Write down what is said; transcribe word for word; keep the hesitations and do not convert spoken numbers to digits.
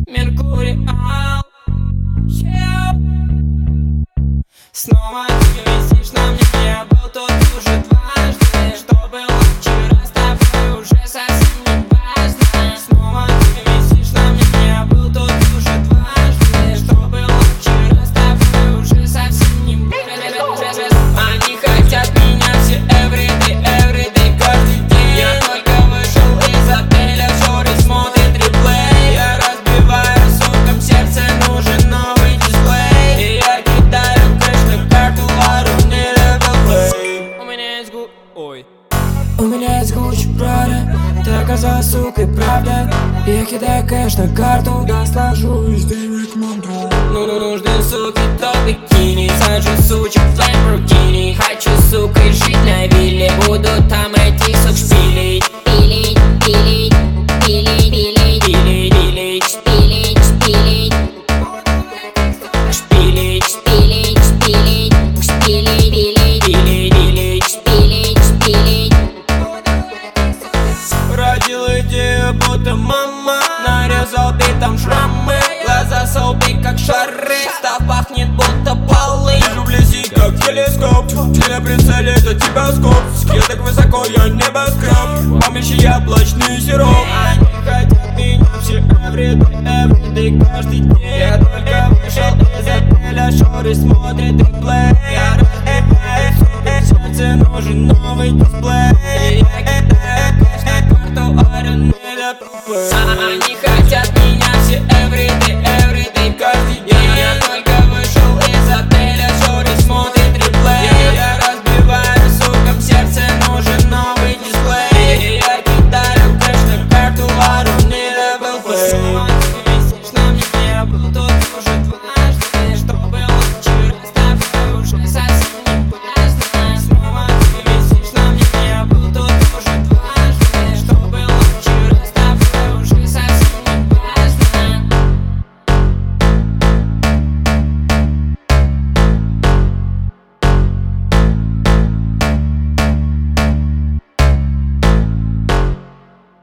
Меркуриал, yeah. Снова ты висишь на мне, я был тут уже дважды. Что было вчера с тобой уже совсем не важно. Снова ты висишь на мне, я был тут уже дважды. Что было вчера с тобой уже совсем не важно. Они хотят меня все everyday, everyday, каждый день. Я только вышел из отеля, шоры смотрит реплей. Я разбиваю соком сердце, нужен новый дисплей. И я кидаю кэш на карту, Лару не плей. У меня есть гу... Ой. У меня есть Гуччи Прада, ты оказалась сукой, правда? Я кидаю кэш на карту, да сложу из денег мандру. Ну, ну, нужны суки, то бикини. Сажу сучек в Lamborghini. Хочу сукой жить на вилле, буду там этих сук шпилить. Пилить, пилить, пилить, пилить, пилить, пилить, шпилить, шпилить. Шпилить, шпилить, шпилить, шпилить, пилить, пилить, пилить, шпилить, шпилить. Родил идею, будто мама. Нарезал битом шрамы, глаза солби как шары. Став пахнет будто полы. Вижу вблизи как телескоп, ты на прицеле, это тебя скоп. Скилл так высоко, я небоскреб. Помещи яблочный сироп. Они хотят меня все everyday, everyday, каждый день. Я только вышел из отеля, шоры смотрит реплей. Я разбиваю сукой сердце, нужен новый дисплей. Я кидаю кэш на карту, Лару не плей. Они хотят